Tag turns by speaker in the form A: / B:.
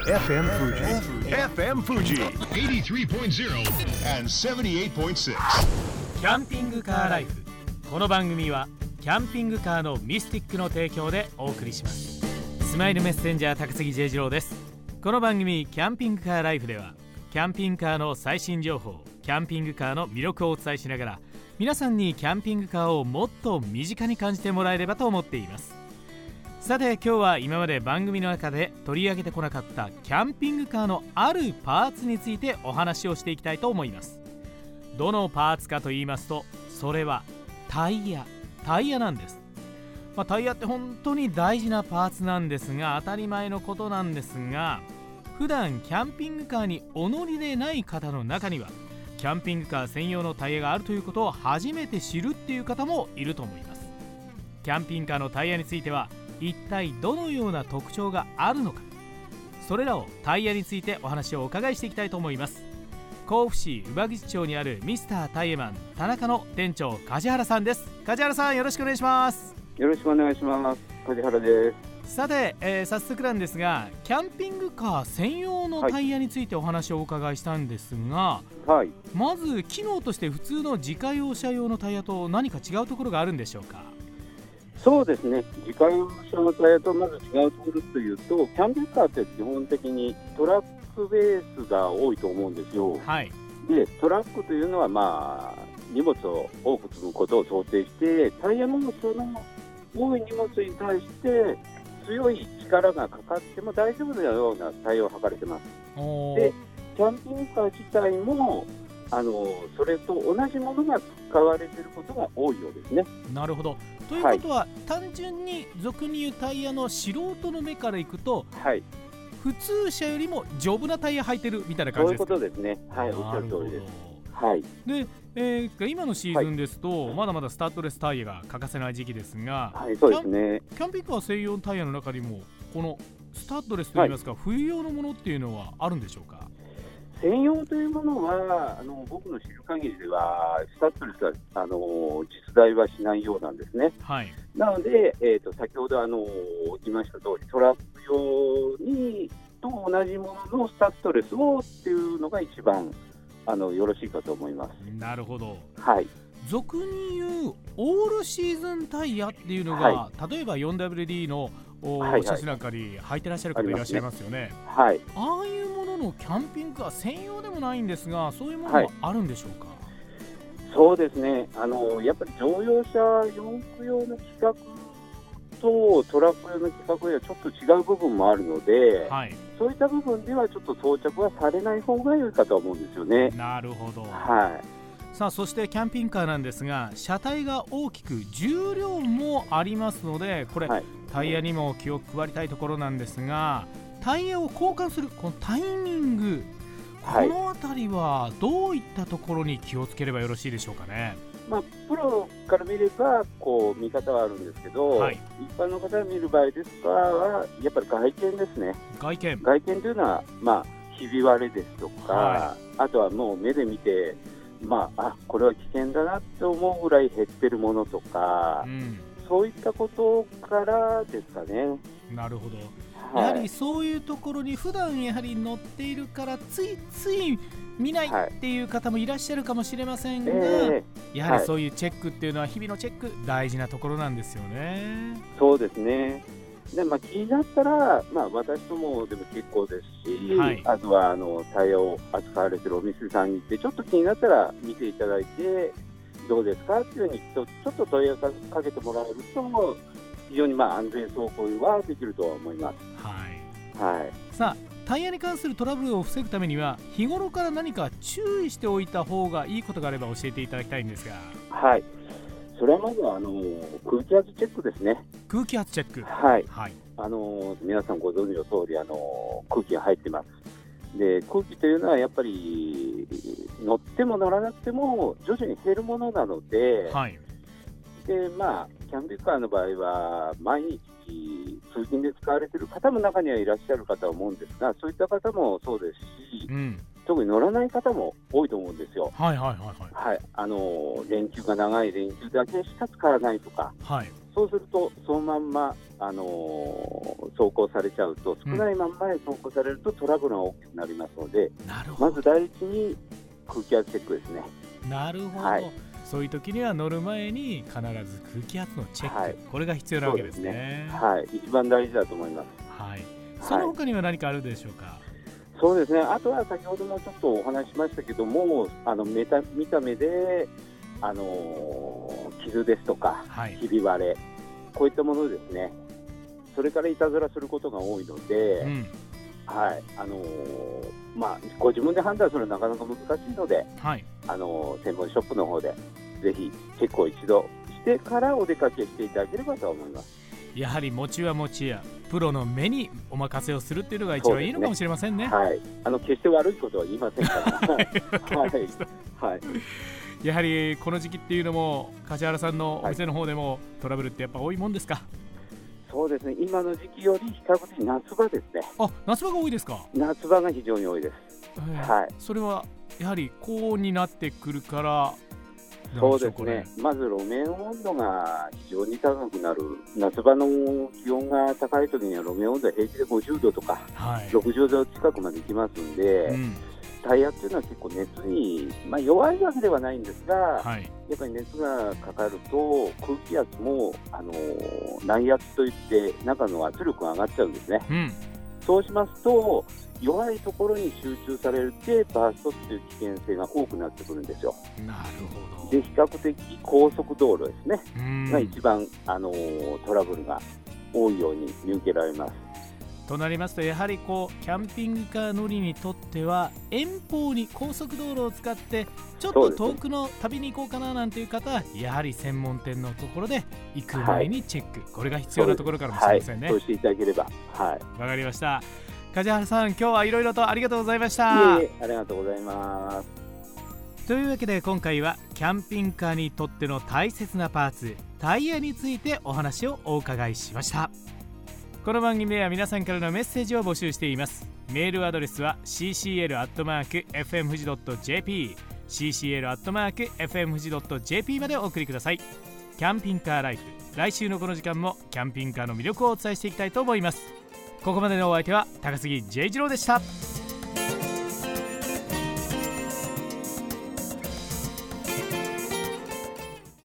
A: FM Fuji
B: FM Fuji 83.0 and 78.6
C: キャンピングカーライフ。この番組はキャンピングカーのミスティックの提供でお送りします。スマイルメッセンジャー高杉 J 次郎です。この番組キャンピングカーライフではキャンピングカーの最新情報、キャンピングカーの魅力をお伝えしながら皆さんにキャンピングカーをもっと身近に感じてもらえればと思っています。さて今日は今まで番組の中で取り上げてこなかったキャンピングカーのあるパーツについてお話をしていきたいと思います。どのパーツかと言いますと、それはタイヤなんです。タイヤって本当に大事なパーツなんですが、当たり前のことなんですが、普段キャンピングカーにお乗りでない方の中にはキャンピングカー専用のタイヤがあるということを初めて知るっていう方もいると思います。キャンピングカーのタイヤについては一体どのような特徴があるのか、それらをタイヤについてお話をお伺いしていきたいと思います。甲府市宇和口町にあるミスタータイヤマン田中の店長梶原さんです。梶原さん、よろしくお願いします。
D: よろしくお願いします。梶原です。
C: さて、早速なんですが、キャンピングカー専用のタイヤについてお話をお伺いしたんですが、
D: はい、
C: まず機能として普通の自家用車用のタイヤと何か違うところがあるんでしょうか？
D: そうですね、自家用車のタイヤとまず違うところというと、キャンピングカーって基本的にトラックベースが多いと思うんですよ。
C: はい。
D: でトラックというのは荷物を多く積むことを想定して、タイヤもその多い荷物に対して強い力がかかっても大丈夫なようなタイヤを履かれてます。でキャンピングカー自体もそれと同じものが使われていることが多いようですね。
C: なるほど。ということは、単純に俗に言うタイヤの素人の目からいくと、
D: はい、
C: 普通車よりも丈夫なタイヤ履いてるみたいな感じですか？
D: そういうことですね。はい、おっしゃる通りです。はい。
C: で、今のシーズンですと、まだまだスタッドレスタイヤが欠かせない時期ですが、
D: はい、そうですね。
C: キャンピングカー専用タイヤの中にもこのスタッドレスといいますか、冬用のものっていうのはあるんでしょうか？
D: 専用というものは僕の知る限りではスタッドレスは実在はしないようなんですね。
C: はい。
D: なので、先ほど言いました通り、トラック用にと同じもののスタッドレスをっていうのが一番よろしいかと思います。
C: なるほど。
D: はい。
C: 俗に言うオールシーズンタイヤっていうのが、例えば 4WD の車種なんかに履いてらっしゃる方いらっしゃいますよね。
D: はい。
C: ああいうもののキャンピングカー専用でもないんですが、そういうものはあるんでしょうか？
D: そうですね。やっぱり乗用車四駆用の規格とトラック用の規格ではちょっと違う部分もあるので、
C: はい、
D: そういった部分ではちょっと装着はされない方が良いかと思うんですよね。
C: なるほど。
D: はい。
C: さあ、そしてキャンピングカーなんですが、車体が大きく重量もありますので、これ、タイヤにも気を配りたいところなんですが、タイヤを交換するこのタイミング、このあたりはどういったところに気をつければよろしいでしょうかね？
D: プロから見れば見方はあるんですけど、一般の方が見る場合ですはやっぱり外見ですね。外見というのは、ひび割れですとか、あとはもう目で見て、これは危険だなって思うぐらい減ってるものとか、そういったことからですかね。
C: なるほど。やはりそういうところに普段やはり乗っているからついつい見ないっていう方もいらっしゃるかもしれませんが、やはりそういうチェックっていうのは日々のチェック大事なところなんですよね。
D: そうですね。で気になったら、私どもでも結構ですし、あとはタイヤを扱われているお店さんに行ってちょっと気になったら見ていただいてどうですかっていうふうにちょっと問い合わせかけてもらえると非常に安全走行はできると思います。さあ、
C: タイヤに関するトラブルを防ぐためには日頃から何か注意しておいた方がいいことがあれば教えていただきたいんですが。
D: はい。それはまず空気圧チェックですね。
C: 空気圧チェック。
D: 皆さんご存知の通り空気が入ってます。で空気というのはやっぱり乗っても乗らなくても徐々に減るものなので、でキャンピングカーの場合は毎日通勤で使われている方も中にはいらっしゃるかと思うんですが、そういった方もそうですし、特に乗らない方も多いと思うんですよ。連休が長い連休だけしか使わないとか、 そうするとそのまんま、走行されちゃうと、少ないまんまで走行されるとトラブルが大きくなりますので、まず第一に空気圧チェックですね。
C: なるほど、そういう時には乗る前に必ず空気圧のチェック、これが必要なわけですね。
D: 一番大事だと思います。
C: その他には何かあるでしょうか。
D: そうですね、あとは先ほどもちょっとお話しましたけども、見た目で、傷ですとか、ひび割れ、こういったものですね。それからいたずらすることが多いので、ご自分で判断するのはなかなか難しいので、専門ショップの方でぜひチェックを一度してからお出かけしていただければと思います。や
C: はり餅は餅やプロの目にお任せをするっていうのが一番いいのかもしれませんね。
D: 決して悪いことは言いませんから
C: やはりこの時期っていうのも梶原さんのお店の方でもトラブルってやっぱ多いもんですか。
D: そうですね、今の時期より比較的夏場ですね。
C: 夏場が多いですか。
D: 夏場が非常に多いです。
C: それはやはり高温になってくるから。
D: そうですね、まず路面温度が非常に高くなる。夏場の気温が高い時には路面温度は平気で50度とか、60度近くまでいきますんで、タイヤっていうのは結構熱に、弱いわけではないんですが、やっぱり熱がかかると空気圧も、内圧といって中の圧力が上がっちゃうんですね。そうしますと弱いところに集中されてバーストっていう危険性が多くなってくるんですよ。
C: なるほど。
D: で、比較的高速道路ですねが一番、トラブルが多いように見受けられます。
C: となりますと、やはりキャンピングカー乗りにとっては遠方に高速道路を使ってちょっと遠くの旅に行こうかななんていう方は、やはり専門店のところで行く前にチェック、これが必要なところかもしれませんね。
D: そうしていただければ。わ
C: かりました。梶原さん、今日はいろいろとありがとうございました。
D: ありがとうございます。
C: というわけで今回はキャンピングカーにとっての大切なパーツ、タイヤについてお話をお伺いしました。この番組では皆さんからのメッセージを募集しています。メールアドレスは ccl@fmfuji.jp ccl@fmfuji.jp までお送りください。キャンピングカーライフ、来週のこの時間もキャンピングカーの魅力をお伝えしていきたいと思います。ここまでのお相手は高杉J次郎でした。